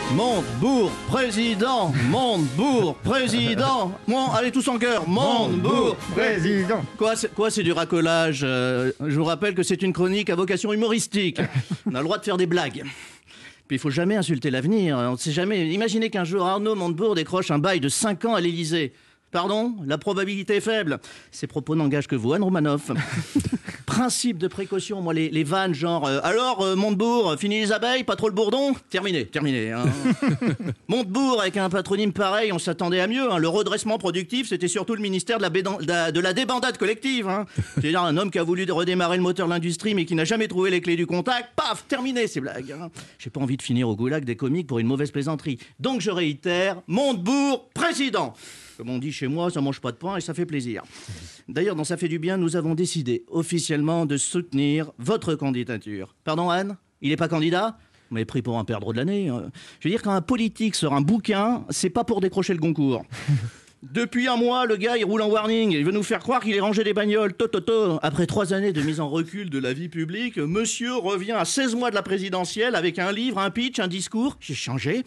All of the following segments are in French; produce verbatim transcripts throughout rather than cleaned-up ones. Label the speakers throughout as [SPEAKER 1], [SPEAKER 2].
[SPEAKER 1] Montebourg, président. Montebourg, président. Bon, allez tous en chœur. Montebourg,
[SPEAKER 2] président.
[SPEAKER 1] Quoi, c'est, quoi, c'est du racolage. Euh, je vous rappelle que c'est une chronique à vocation humoristique. On a le droit de faire des blagues. Puis il faut jamais insulter l'avenir. On ne sait jamais. Imaginez qu'un jour Arnaud Montebourg décroche un bail de cinq ans à l'Élysée. Pardon, la probabilité est faible. Ces propos n'engagent que vous, Anne Romanoff. Principe de précaution, moi, les, les vannes, genre euh, alors, euh, Montebourg, fini les abeilles, pas trop le bourdon. Terminé, terminé. Hein. Montebourg, avec un patronyme pareil, on s'attendait à mieux. Hein. Le redressement productif, c'était surtout le ministère de la, bédan- de la, de la débandade collective. Hein. C'est-à-dire un homme qui a voulu redémarrer le moteur de l'industrie, mais qui n'a jamais trouvé les clés du contact. Paf, terminé ces blagues. Hein. J'ai pas envie de finir au goulag des comiques pour une mauvaise plaisanterie. Donc je réitère, Montebourg, président. Comme on dit chez moi, ça mange pas de pain et ça fait plaisir. D'ailleurs, dans Ça fait du bien, nous avons décidé officiellement de soutenir votre candidature. Pardon, Anne ? Il n'est pas candidat ? Vous m'avez pris pour un perdreau de l'année. Je veux dire, quand un politique sort un bouquin, c'est pas pour décrocher le Goncourt. Depuis un mois, le gars, il roule en warning. Il veut nous faire croire qu'il est rangé des bagnoles. Toto. Après trois années de mise en recul de la vie publique, monsieur revient à seize mois de la présidentielle avec un livre, un pitch, un discours. J'ai changé.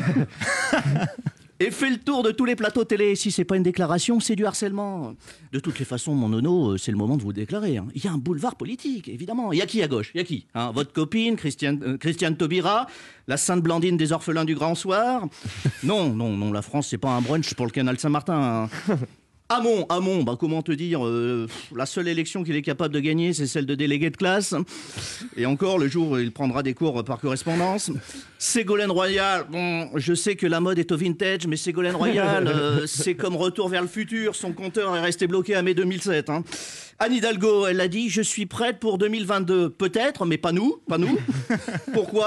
[SPEAKER 1] Et fait le tour de tous les plateaux télé. Si c'est pas une déclaration, c'est du harcèlement. De toutes les façons, mon nono, c'est le moment de vous déclarer. Hein. Il y a un boulevard politique, évidemment. Il y a qui à gauche ? Il y a qui hein, votre copine, Christiane, euh, Christiane Taubira, la sainte Blandine des orphelins du Grand Soir ? Non, non, non, la France, c'est pas un brunch pour le canal Saint-Martin. Hein. Hamon, Hamon, bah comment te dire, euh, la seule élection qu'il est capable de gagner, c'est celle de délégué de classe. Et encore, le jour où il prendra des cours par correspondance. Ségolène Royal, bon, je sais que la mode est au vintage, mais Ségolène Royal, euh, c'est comme Retour vers le futur, son compteur est resté bloqué à mai deux mille sept. Hein. Anne Hidalgo, elle a dit, je suis prête pour deux mille vingt-deux. Peut-être, mais pas nous, pas nous. Pourquoi ?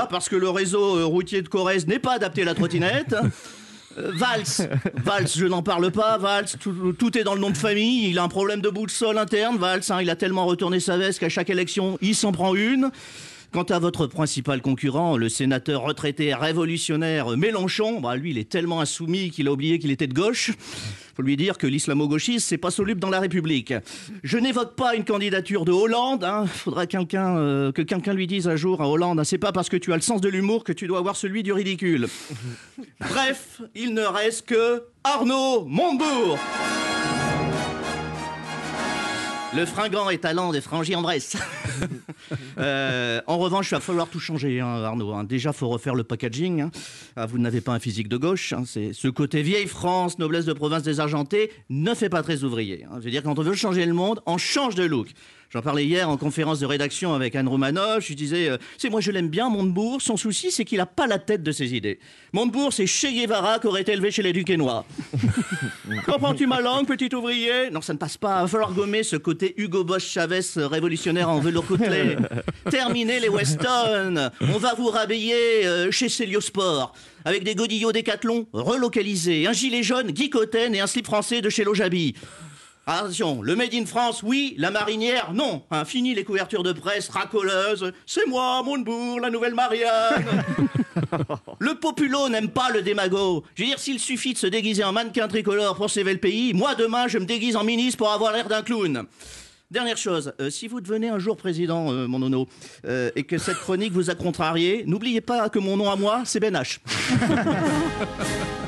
[SPEAKER 1] Parce que le réseau routier de Corrèze n'est pas adapté à la trottinette. Euh, Valls, Valls, je n'en parle pas, Valls, tout, tout est dans le nom de famille, il a un problème de boussole interne, Valls, hein, il a tellement retourné sa veste qu'à chaque élection, il s'en prend une. Quant à votre principal concurrent, le sénateur retraité révolutionnaire Mélenchon, bah lui, il est tellement insoumis qu'il a oublié qu'il était de gauche. Faut lui dire que l'islamo-gauchisme, c'est pas soluble dans la République. Je n'évoque pas une candidature de Hollande. Hein. Faudra quelqu'un, euh, que quelqu'un lui dise un jour à Hollande, hein, c'est pas parce que tu as le sens de l'humour que tu dois avoir celui du ridicule. Bref, il ne reste que Arnaud Montebourg. Le fringant et talent de Frangy Andrès. euh, en revanche, il va falloir tout changer, hein, Arnaud. Hein. Déjà, il faut refaire le packaging. Hein. Ah, vous n'avez pas un physique de gauche. Hein. C'est ce côté vieille France, noblesse de province désargentée, ne fait pas très ouvrier. Hein. Je veux dire, quand on veut changer le monde, on change de look. J'en parlais hier en conférence de rédaction avec Anne Romanoff. Je disais, euh, c'est moi je l'aime bien, Montebourg. Son souci, c'est qu'il a pas la tête de ses idées. Montebourg, c'est Che Guevara qui aurait été élevé chez les Duquesnois. Comprends-tu ma langue, petit ouvrier ? Non, ça ne passe pas. Il va falloir gommer ce côté Hugo Boss Chavez révolutionnaire en velours côtelé. Terminer les Weston. On va vous rhabiller euh, chez Céliosport. Avec des godillots Décathlon relocalisés, un gilet jaune Guy Cotten et un slip français de chez Lojabi. Attention, le Made in France, oui, la marinière, non. Hein, fini les couvertures de presse racoleuses. C'est moi, Montebourg, la nouvelle Marianne. Le populo n'aime pas le démago. Je veux dire, s'il suffit de se déguiser en mannequin tricolore pour sauver le pays, moi demain, je me déguise en ministre pour avoir l'air d'un clown. Dernière chose, euh, si vous devenez un jour président, euh, mon nono, euh, et que cette chronique vous a contrarié, n'oubliez pas que mon nom à moi, c'est Ben H.